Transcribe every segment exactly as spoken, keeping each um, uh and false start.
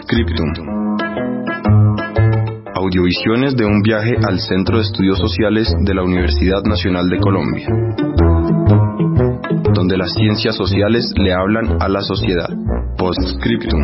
Postscriptum. Audiovisiones de un viaje al Centro de Estudios Sociales de la Universidad Nacional de Colombia, donde las ciencias sociales le hablan a la sociedad. Postscriptum.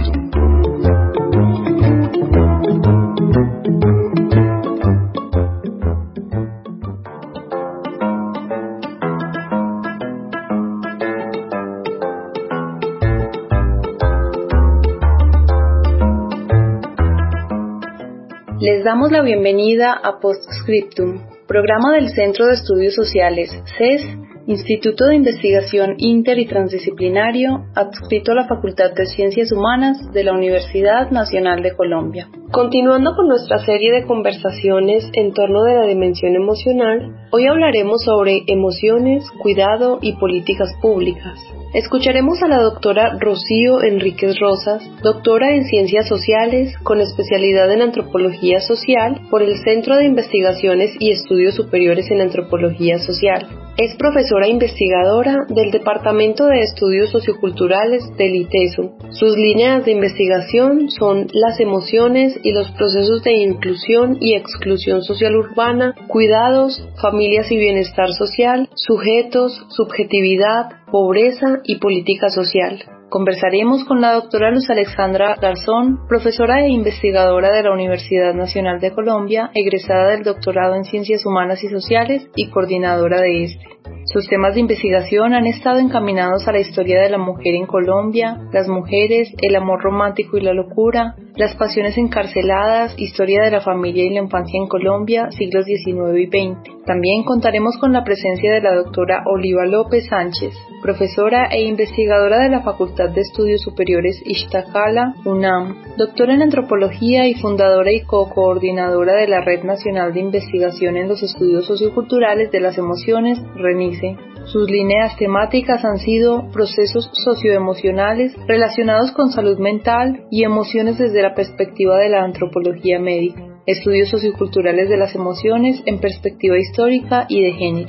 Les damos la bienvenida a Postscriptum, programa del Centro de Estudios Sociales, C E S, Instituto de Investigación Inter y Transdisciplinario, adscrito a la Facultad de Ciencias Humanas de la Universidad Nacional de Colombia. Continuando con nuestra serie de conversaciones en torno de la dimensión emocional, hoy hablaremos sobre emociones, cuidado y políticas públicas. Escucharemos a la doctora Rocío Enríquez Rosas, doctora en Ciencias Sociales, con especialidad en Antropología Social por el Centro de Investigaciones y Estudios Superiores en Antropología Social. Es profesora investigadora del Departamento de Estudios Socioculturales del ITESO. Sus líneas de investigación son las emociones y los procesos de inclusión y exclusión social urbana, cuidados, familias y bienestar social, sujetos, subjetividad, pobreza y política social. Conversaremos con la doctora Luz Alexandra Garzón, profesora e investigadora de la Universidad Nacional de Colombia, egresada del doctorado en Ciencias Humanas y Sociales y coordinadora de este. Sus temas de investigación han estado encaminados a la historia de la mujer en Colombia, las mujeres, el amor romántico y la locura, las pasiones encarceladas, historia de la familia y la infancia en Colombia, siglos diecinueve y veinte. También contaremos con la presencia de la doctora Oliva López Sánchez, profesora e investigadora de la Facultad de Estudios Superiores Iztacala, UNAM, doctora en Antropología y fundadora y co-coordinadora de la Red Nacional de Investigación en los Estudios Socioculturales de las Emociones, RENICE. Sus líneas temáticas han sido procesos socioemocionales relacionados con salud mental y emociones desde la perspectiva de la antropología médica, estudios socioculturales de las emociones en perspectiva histórica y de género.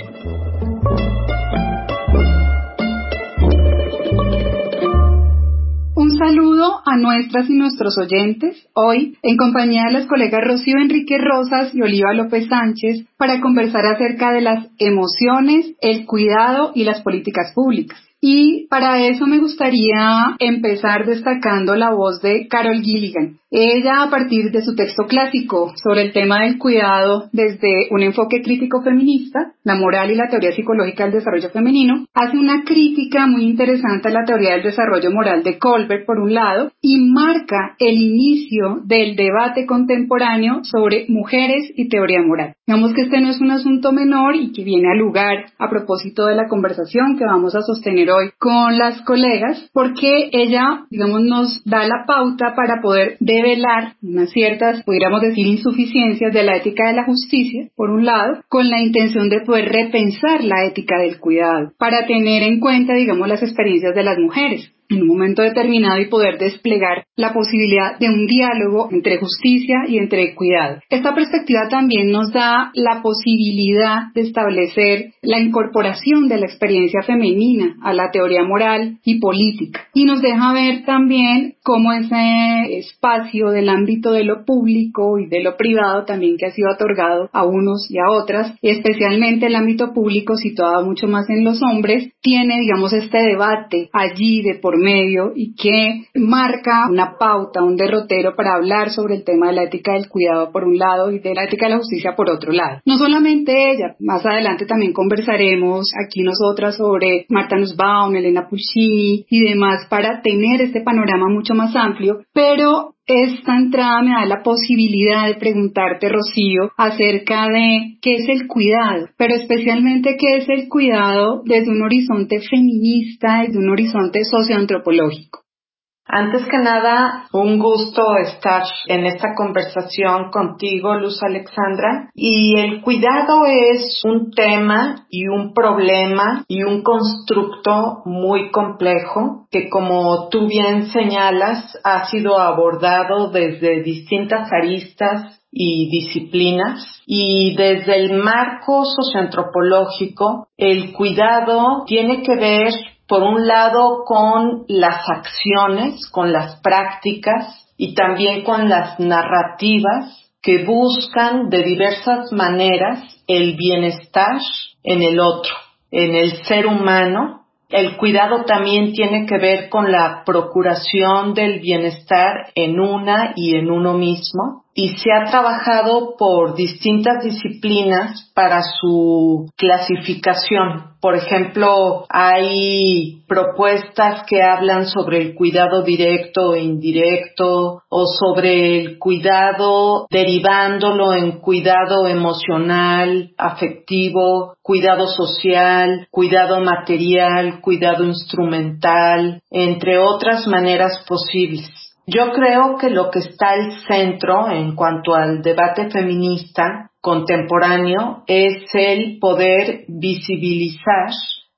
Un saludo a nuestras y nuestros oyentes, hoy en compañía de las colegas Rocío Enríquez Rosas y Oliva López Sánchez, para conversar acerca de las emociones, el cuidado y las políticas públicas. Y para eso me gustaría empezar destacando la voz de Carol Gilligan. Ella, a partir de su texto clásico sobre el tema del cuidado desde un enfoque crítico feminista, la moral y la teoría psicológica del desarrollo femenino, hace una crítica muy interesante a la teoría del desarrollo moral de Kohlberg, por un lado, y marca el inicio del debate contemporáneo sobre mujeres y teoría moral. Digamos que este no es un asunto menor y que viene al lugar a propósito de la conversación que vamos a sostener hoy con las colegas, porque ella, digamos, nos da la pauta para poder develar unas ciertas, pudiéramos decir, insuficiencias de la ética de la justicia, por un lado, con la intención de poder repensar la ética del cuidado, para tener en cuenta, digamos, las experiencias de las mujeres en un momento determinado y poder desplegar la posibilidad de un diálogo entre justicia y entre cuidado. Esta perspectiva también nos da la posibilidad de establecer la incorporación de la experiencia femenina a la teoría moral y política, y nos deja ver también cómo ese espacio del ámbito de lo público y de lo privado también que ha sido otorgado a unos y a otras, y especialmente el ámbito público situado mucho más en los hombres, tiene, digamos, este debate allí de por medio y que marca una pauta, un derrotero para hablar sobre el tema de la ética del cuidado por un lado y de la ética de la justicia por otro lado. No solamente ella, más adelante también conversaremos aquí nosotras sobre Marta Nussbaum, Elena Pulcini y demás para tener este panorama mucho más amplio, pero esta entrada me da la posibilidad de preguntarte, Rocío, acerca de qué es el cuidado, pero especialmente qué es el cuidado desde un horizonte feminista, desde un horizonte socioantropológico. Antes que nada, un gusto estar en esta conversación contigo, Luz Alexandra. Y el cuidado es un tema y un problema y un constructo muy complejo que, como tú bien señalas, ha sido abordado desde distintas aristas y disciplinas, y desde el marco socioantropológico el cuidado tiene que ver por un lado con las acciones, con las prácticas y también con las narrativas que buscan de diversas maneras el bienestar en el otro, en el ser humano. El cuidado también tiene que ver con la procuración del bienestar en una y en uno mismo, y se ha trabajado por distintas disciplinas para su clasificación. Por ejemplo, hay propuestas que hablan sobre el cuidado directo e indirecto, o sobre el cuidado derivándolo en cuidado emocional, afectivo, cuidado social, cuidado material, cuidado instrumental, entre otras maneras posibles. Yo creo que lo que está al centro en cuanto al debate feminista contemporáneo es el poder visibilizar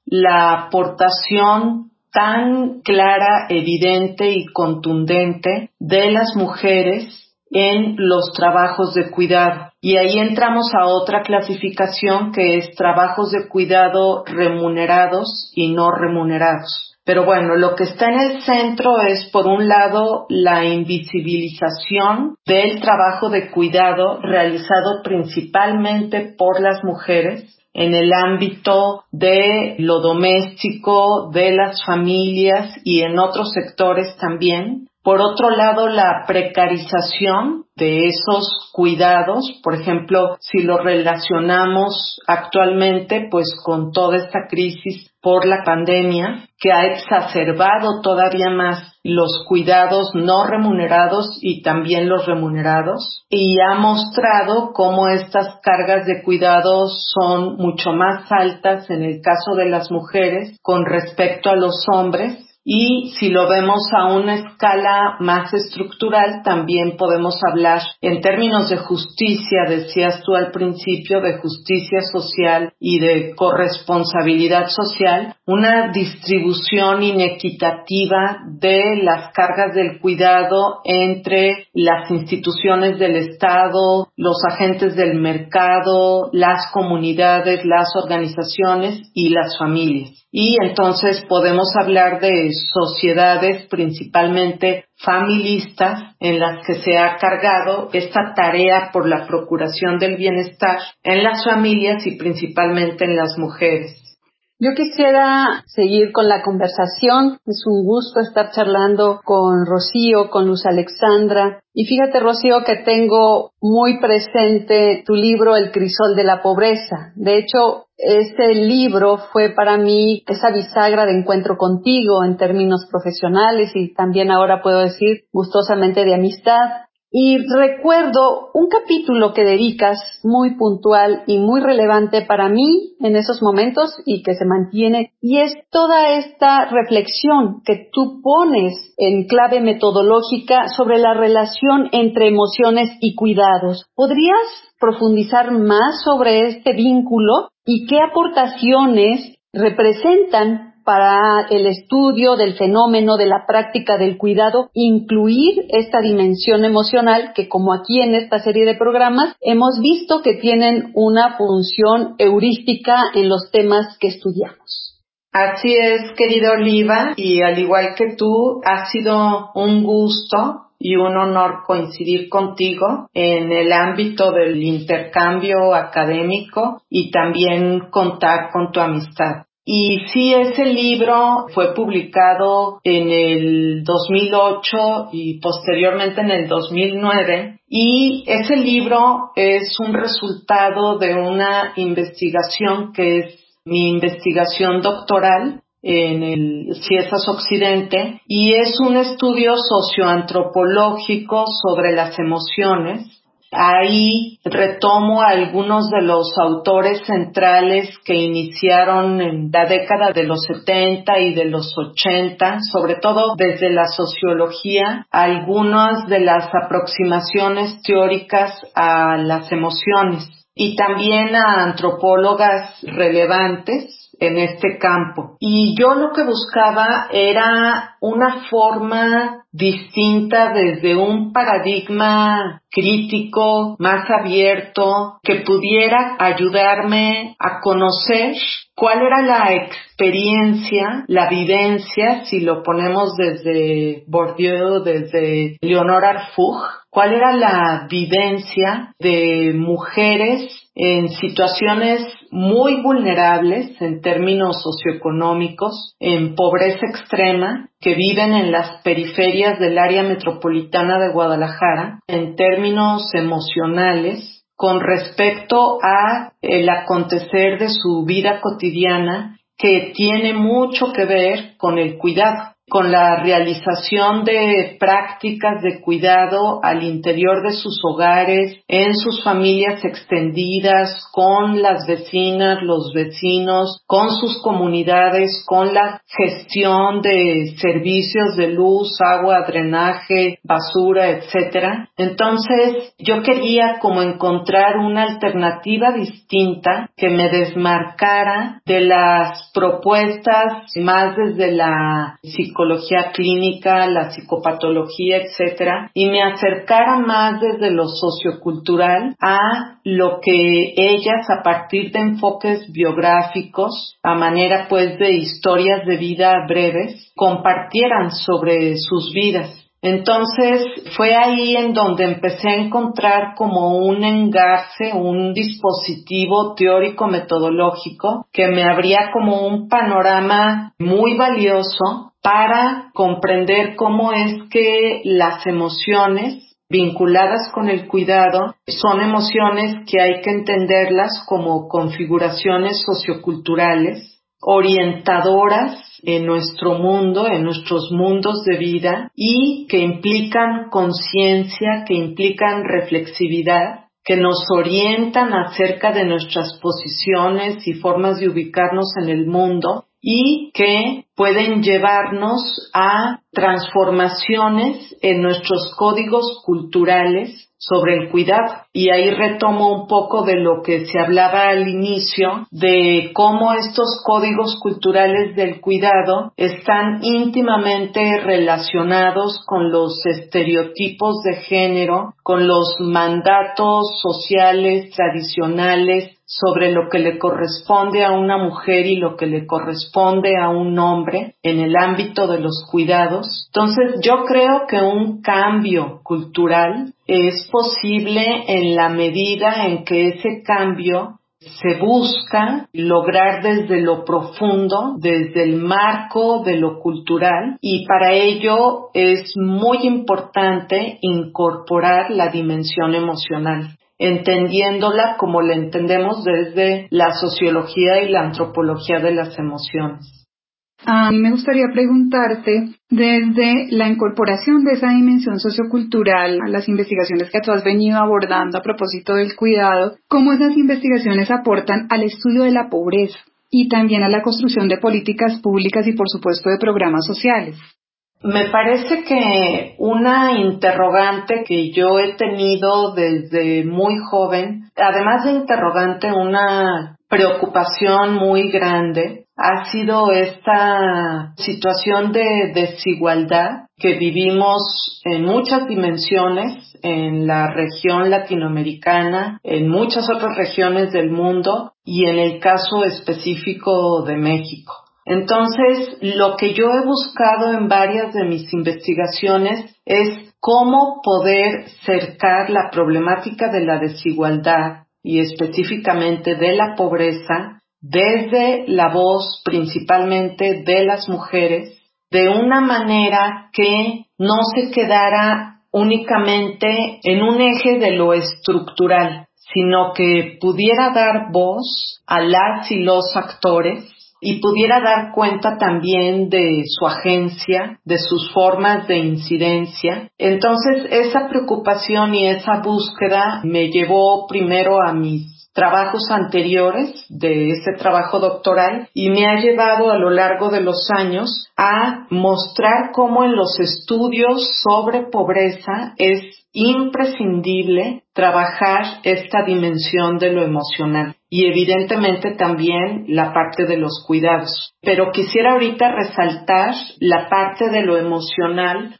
la aportación tan clara, evidente y contundente de las mujeres en los trabajos de cuidado. Y ahí entramos a otra clasificación que es trabajos de cuidado remunerados y no remunerados. Pero bueno, lo que está en el centro es, por un lado, la invisibilización del trabajo de cuidado realizado principalmente por las mujeres en el ámbito de lo doméstico, de las familias y en otros sectores también. Por otro lado, la precarización de esos cuidados, por ejemplo, si lo relacionamos actualmente, pues con toda esta crisis por la pandemia, que ha exacerbado todavía más los cuidados no remunerados y también los remunerados, y ha mostrado cómo estas cargas de cuidados son mucho más altas en el caso de las mujeres con respecto a los hombres. Y si lo vemos a una escala más estructural, también podemos hablar en términos de justicia, decías tú al principio, de justicia social y de corresponsabilidad social, una distribución inequitativa de las cargas del cuidado entre las instituciones del Estado, los agentes del mercado, las comunidades, las organizaciones y las familias. Y entonces podemos hablar de sociedades principalmente familistas en las que se ha cargado esta tarea por la procuración del bienestar en las familias y principalmente en las mujeres. Yo quisiera seguir con la conversación. Es un gusto estar charlando con Rocío, con Luz Alexandra. Y fíjate, Rocío, que tengo muy presente tu libro El crisol de la pobreza. De hecho, ese libro fue para mí esa bisagra de encuentro contigo en términos profesionales y también ahora puedo decir gustosamente de amistad. Y recuerdo un capítulo que dedicas muy puntual y muy relevante para mí en esos momentos y que se mantiene, y es toda esta reflexión que tú pones en clave metodológica sobre la relación entre emociones y cuidados. ¿Podrías profundizar más sobre este vínculo y qué aportaciones representan para el estudio del fenómeno de la práctica del cuidado, incluir esta dimensión emocional que, como aquí en esta serie de programas, hemos visto que tienen una función heurística en los temas que estudiamos? Así es, querida Oliva, y al igual que tú, ha sido un gusto y un honor coincidir contigo en el ámbito del intercambio académico y también contar con tu amistad. Y sí, ese libro fue publicado en el dos mil ocho y posteriormente en el dos mil nueve, y ese libro es un resultado de una investigación que es mi investigación doctoral en el CIESAS Occidente, y es un estudio socioantropológico sobre las emociones. Ahí retomo a algunos de los autores centrales que iniciaron en la década de los setenta y de los ochenta, sobre todo desde la sociología, algunas de las aproximaciones teóricas a las emociones, y también a antropólogas relevantes en este campo. Y yo lo que buscaba era una forma distinta desde un paradigma crítico, más abierto, que pudiera ayudarme a conocer cuál era la experiencia, la vivencia, si lo ponemos desde Bourdieu, desde Leonor Arfug, cuál era la vivencia de mujeres en situaciones muy vulnerables en términos socioeconómicos, en pobreza extrema, que viven en las periferias del área metropolitana de Guadalajara, en términos emocionales, con respecto a el acontecer de su vida cotidiana, que tiene mucho que ver con el cuidado, con la realización de prácticas de cuidado al interior de sus hogares, en sus familias extendidas, con las vecinas, los vecinos, con sus comunidades, con la gestión de servicios de luz, agua, drenaje, basura, etcétera. Entonces, yo quería como encontrar una alternativa distinta que me desmarcara de las propuestas más desde la psicología, psicología clínica, la psicopatología, etcétera, y me acercara más desde lo sociocultural a lo que ellas, a partir de enfoques biográficos, a manera pues de historias de vida breves, compartieran sobre sus vidas. Entonces fue ahí en donde empecé a encontrar como un engarce, un dispositivo teórico metodológico que me abría como un panorama muy valioso para comprender cómo es que las emociones vinculadas con el cuidado son emociones que hay que entenderlas como configuraciones socioculturales, orientadoras en nuestro mundo, en nuestros mundos de vida, y que implican conciencia, que implican reflexividad, que nos orientan acerca de nuestras posiciones y formas de ubicarnos en el mundo, y que pueden llevarnos a transformaciones en nuestros códigos culturales sobre el cuidado. Y ahí retomo un poco de lo que se hablaba al inicio, de cómo estos códigos culturales del cuidado están íntimamente relacionados con los estereotipos de género, con los mandatos sociales tradicionales sobre lo que le corresponde a una mujer y lo que le corresponde a un hombre en el ámbito de los cuidados. Entonces, yo creo que un cambio cultural es posible en la medida en que ese cambio se busca lograr desde lo profundo, desde el marco de lo cultural, y para ello es muy importante incorporar la dimensión emocional, entendiéndola como la entendemos desde la sociología y la antropología de las emociones. A mí me gustaría preguntarte, desde la incorporación de esa dimensión sociocultural a las investigaciones que tú has venido abordando a propósito del cuidado, ¿cómo esas investigaciones aportan al estudio de la pobreza y también a la construcción de políticas públicas y, por supuesto, de programas sociales? Me parece que una interrogante que yo he tenido desde muy joven, además de interrogante, una preocupación muy grande, ha sido esta situación de desigualdad que vivimos en muchas dimensiones en la región latinoamericana, en muchas otras regiones del mundo y en el caso específico de México. Entonces, lo que yo he buscado en varias de mis investigaciones es cómo poder cercar la problemática de la desigualdad y específicamente de la pobreza desde la voz principalmente de las mujeres, de una manera que no se quedara únicamente en un eje de lo estructural, sino que pudiera dar voz a las y los actores y pudiera dar cuenta también de su agencia, de sus formas de incidencia. Entonces, esa preocupación y esa búsqueda me llevó primero a mis trabajos anteriores de ese trabajo doctoral y me ha llevado a lo largo de los años a mostrar cómo en los estudios sobre pobreza es imprescindible trabajar esta dimensión de lo emocional. y evidentemente también la parte de los cuidados. Pero quisiera ahorita resaltar la parte de lo emocional,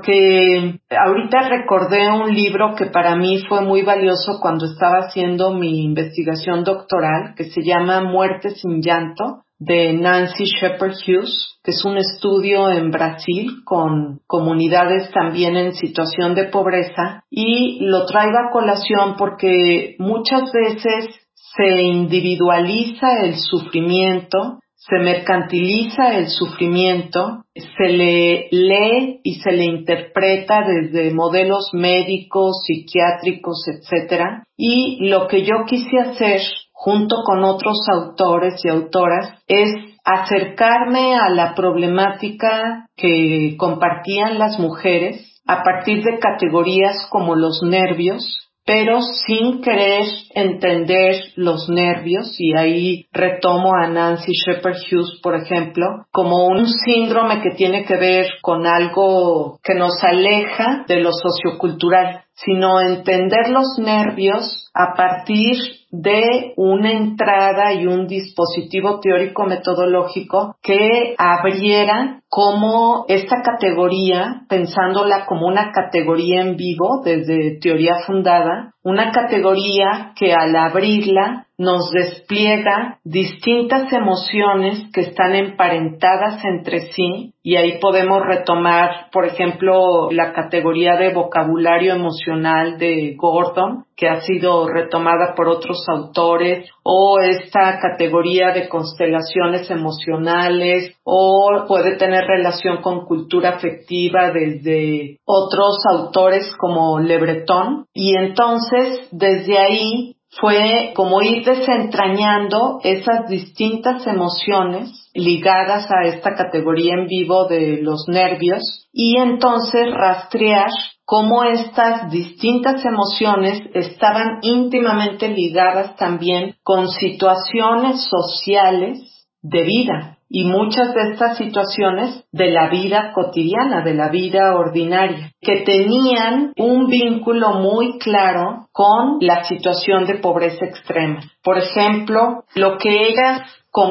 porque ahorita recordé un libro que para mí fue muy valioso cuando estaba haciendo mi investigación doctoral, que se llama Muerte sin llanto, de Nancy Shepherd Hughes, que es un estudio en Brasil con comunidades también en situación de pobreza, y lo traigo a colación porque muchas veces se individualiza el sufrimiento, se mercantiliza el sufrimiento, se le lee y se le interpreta desde modelos médicos, psiquiátricos, etcétera. Y lo que yo quise hacer, junto con otros autores y autoras, es acercarme a la problemática que compartían las mujeres a partir de categorías como los nervios, pero sin querer entender los nervios, y ahí retomo a Nancy Shepherd Hughes, por ejemplo, como un síndrome que tiene que ver con algo que nos aleja de lo sociocultural, sino entender los nervios a partir de una entrada y un dispositivo teórico metodológico que abriera como esta categoría, pensándola como una categoría en vivo desde teoría fundada, una categoría que al abrirla nos despliega distintas emociones que están emparentadas entre sí, y ahí podemos retomar, por ejemplo, la categoría de vocabulario emocional de Gordon, que ha sido retomada por otros autores, o esta categoría de constelaciones emocionales, o puede tener relación con cultura afectiva desde otros autores como Le Breton, y entonces desde ahí fue como ir desentrañando esas distintas emociones ligadas a esta categoría en vivo de los nervios, y entonces rastrear cómo estas distintas emociones estaban íntimamente ligadas también con situaciones sociales de vida, y muchas de estas situaciones de la vida cotidiana, de la vida ordinaria, que tenían un vínculo muy claro con la situación de pobreza extrema. Por ejemplo, lo que ellas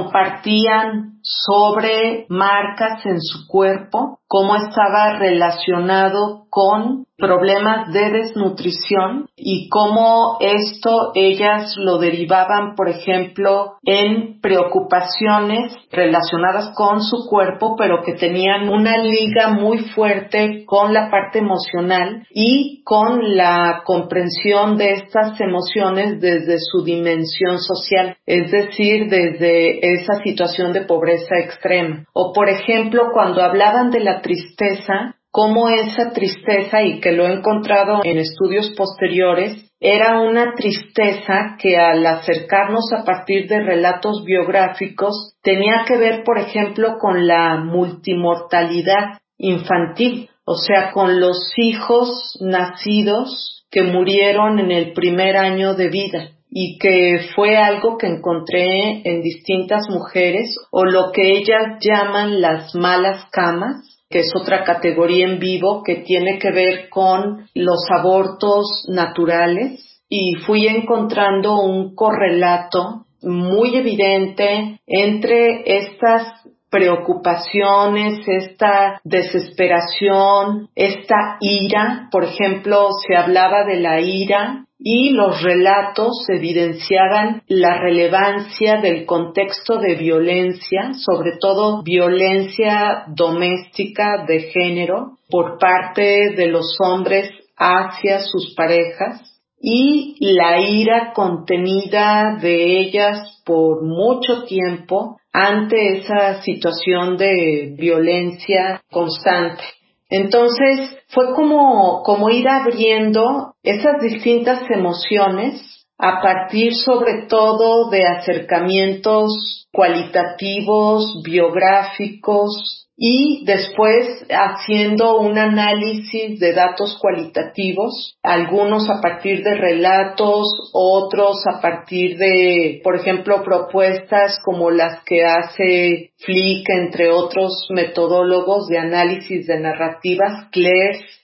compartían sobre marcas en su cuerpo, cómo estaba relacionado con problemas de desnutrición y cómo esto ellas lo derivaban, por ejemplo, en preocupaciones relacionadas con su cuerpo, pero que tenían una liga muy fuerte con la parte emocional y con la comprensión de estas emociones desde su dimensión social, es decir, desde esa situación de pobreza extrema. O, por ejemplo, cuando hablaban de la tristeza, cómo esa tristeza, y que lo he encontrado en estudios posteriores, era una tristeza que al acercarnos a partir de relatos biográficos tenía que ver, por ejemplo, con la multimortalidad infantil, o sea, con los hijos nacidos que murieron en el primer año de vida, y que fue algo que encontré en distintas mujeres, o lo que ellas llaman las malas camas, que es otra categoría en vivo que tiene que ver con los abortos naturales, y fui encontrando un correlato muy evidente entre estas preocupaciones, esta desesperación, esta ira. Por ejemplo, se hablaba de la ira y los relatos evidenciaban la relevancia del contexto de violencia, sobre todo violencia doméstica de género por parte de los hombres hacia sus parejas, y la ira contenida de ellas por mucho tiempo ante esa situación de violencia constante. Entonces fue como, como ir abriendo esas distintas emociones a partir sobre todo de acercamientos cualitativos, biográficos, y después haciendo un análisis de datos cualitativos, algunos a partir de relatos, otros a partir de, por ejemplo, propuestas como las que hace Flick, entre otros metodólogos de análisis de narrativas, Clares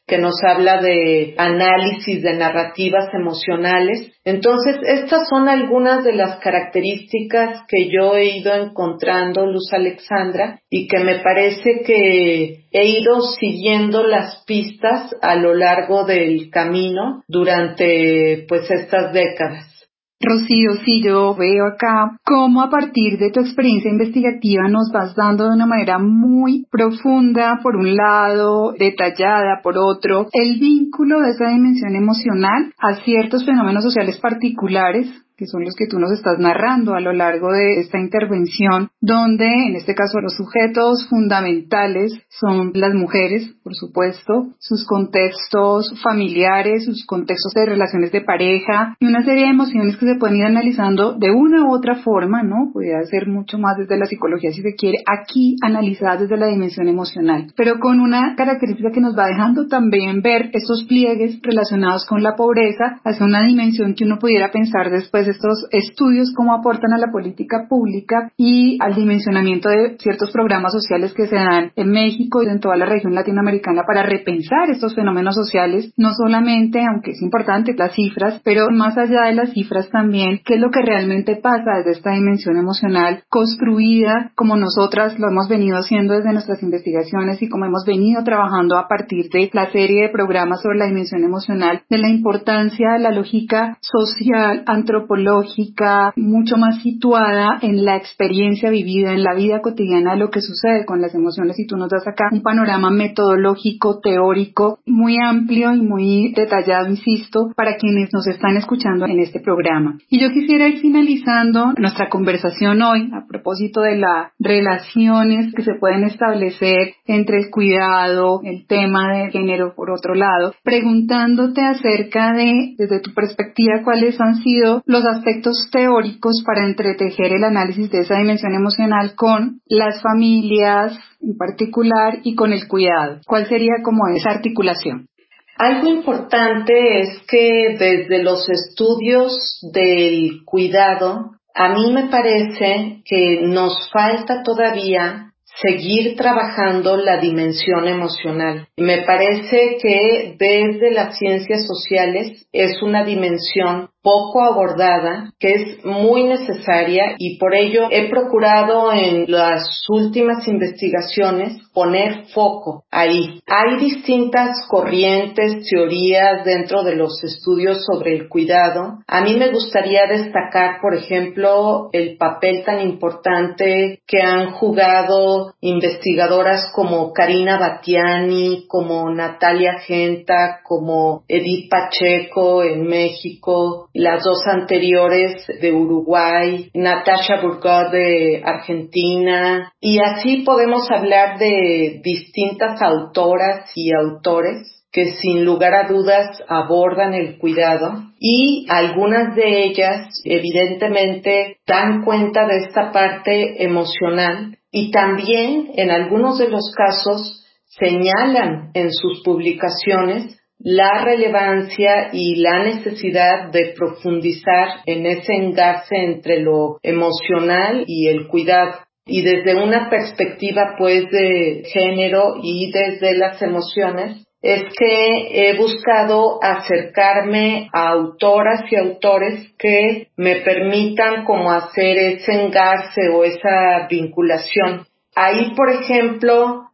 que nos habla de análisis de narrativas emocionales. Entonces, estas son algunas de las características que yo he ido encontrando, Luz Alexandra, y que me parece que he ido siguiendo las pistas a lo largo del camino durante, pues, estas décadas. Rocío, sí, yo veo acá cómo a partir de tu experiencia investigativa nos vas dando de una manera muy profunda, por un lado, detallada, por otro, el vínculo de esa dimensión emocional a ciertos fenómenos sociales particulares, que son los que tú nos estás narrando a lo largo de esta intervención, donde en este caso los sujetos fundamentales son las mujeres, por supuesto, sus contextos familiares, sus contextos de relaciones de pareja y una serie de emociones que se pueden ir analizando de una u otra forma, ¿no? Podría ser mucho más desde la psicología si se quiere, aquí analizadas desde la dimensión emocional, pero con una característica que nos va dejando también ver estos pliegues relacionados con la pobreza hacia una dimensión que uno pudiera pensar después de estos estudios cómo aportan a la política pública y al dimensionamiento de ciertos programas sociales que se dan en México y en toda la región latinoamericana para repensar estos fenómenos sociales, no solamente, aunque es importante las cifras, pero más allá de las cifras también, qué es lo que realmente pasa desde esta dimensión emocional construida como nosotras lo hemos venido haciendo desde nuestras investigaciones y como hemos venido trabajando a partir de la serie de programas sobre la dimensión emocional, de la importancia de la lógica social, antropológica, lógica, mucho más situada en la experiencia vivida, en la vida cotidiana, lo que sucede con las emociones, y tú nos das acá un panorama metodológico, teórico, muy amplio y muy detallado, insisto, para quienes nos están escuchando en este programa. Y yo quisiera ir finalizando nuestra conversación hoy a propósito de las relaciones que se pueden establecer entre el cuidado, el tema de género, por otro lado, preguntándote acerca de, desde tu perspectiva, cuáles han sido los aspectos teóricos para entretejer el análisis de esa dimensión emocional con las familias en particular y con el cuidado. ¿Cuál sería como esa articulación? Algo importante es que desde los estudios del cuidado, a mí me parece que nos falta todavía seguir trabajando la dimensión emocional. Me parece que desde las ciencias sociales es una dimensión poco abordada, que es muy necesaria, y por ello he procurado en las últimas investigaciones poner foco ahí. Hay distintas corrientes, teorías dentro de los estudios sobre el cuidado. A mí me gustaría destacar, por ejemplo, el papel tan importante que han jugado investigadoras como Karina Batiani, como Natalia Genta, como Edith Pacheco en México, las dos anteriores de Uruguay, Natasha Burgot de Argentina, y así podemos hablar de distintas autoras y autores que sin lugar a dudas abordan el cuidado, y algunas de ellas evidentemente dan cuenta de esta parte emocional y también en algunos de los casos señalan en sus publicaciones la relevancia y la necesidad de profundizar en ese enlace entre lo emocional y el cuidado. Y desde una perspectiva pues de género y desde las emociones, es que he buscado acercarme a autoras y autores que me permitan como hacer ese engarce o esa vinculación. Ahí, por ejemplo,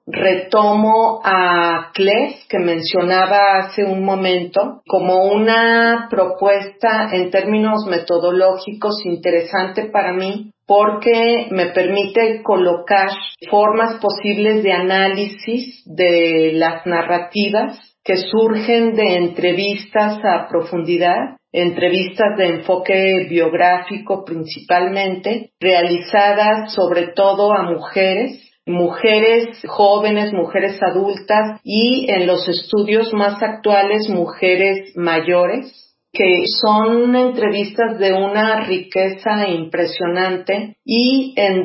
retomo a Clef, que mencionaba hace un momento, como una propuesta en términos metodológicos interesante para mí, porque me permite colocar formas posibles de análisis de las narrativas que surgen de entrevistas a profundidad, entrevistas de enfoque biográfico principalmente, realizadas sobre todo a mujeres, mujeres jóvenes, mujeres adultas y en los estudios más actuales mujeres mayores, que son entrevistas de una riqueza impresionante y en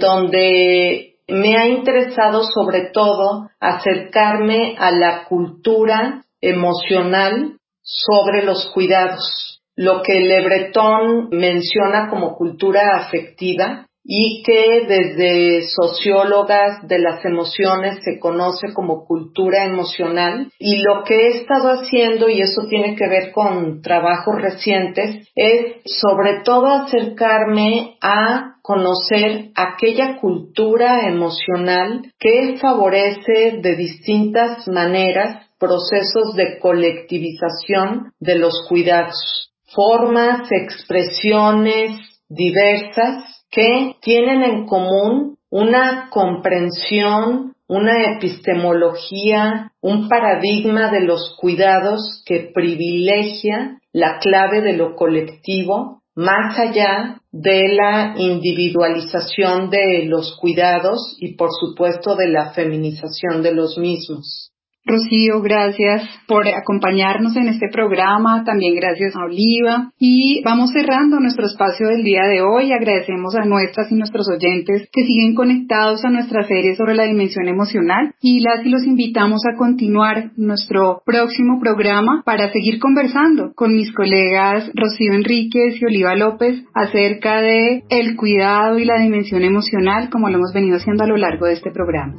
donde me ha interesado sobre todo acercarme a la cultura emocional sobre los cuidados. Lo que Le Breton menciona como cultura afectiva y que desde sociólogas de las emociones se conoce como cultura emocional. Y lo que he estado haciendo, y eso tiene que ver con trabajos recientes, es sobre todo acercarme a conocer aquella cultura emocional que favorece de distintas maneras procesos de colectivización de los cuidados, formas, expresiones diversas que tienen en común una comprensión, una epistemología, un paradigma de los cuidados que privilegia la clave de lo colectivo más allá de la individualización de los cuidados y, por supuesto, de la feminización de los mismos. Rocío, gracias por acompañarnos en este programa, también gracias a Oliva. Y vamos cerrando nuestro espacio del día de hoy. Agradecemos a nuestras y nuestros oyentes que siguen conectados a nuestra serie sobre la dimensión emocional y las y los invitamos a continuar nuestro próximo programa para seguir conversando con mis colegas Rocío Enríquez y Oliva López acerca de el cuidado y la dimensión emocional, como lo hemos venido haciendo a lo largo de este programa.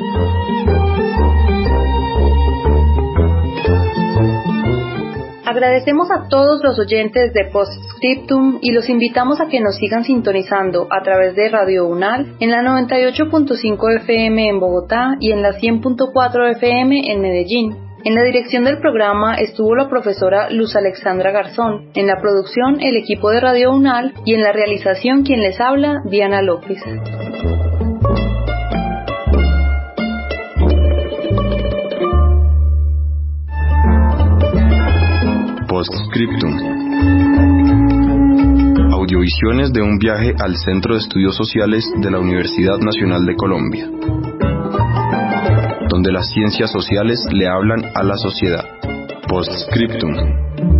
Agradecemos a todos los oyentes de Postscriptum y los invitamos a que nos sigan sintonizando a través de Radio UNAL en la noventa y ocho punto cinco F M en Bogotá y en la cien punto cuatro F M en Medellín. En la dirección del programa estuvo la profesora Luz Alexandra Garzón, en la producción el equipo de Radio UNAL y en la realización quien les habla, Diana López. Postscriptum. Audiovisiones de un viaje al Centro de Estudios Sociales de la Universidad Nacional de Colombia, donde las ciencias sociales le hablan a la sociedad. Postscriptum.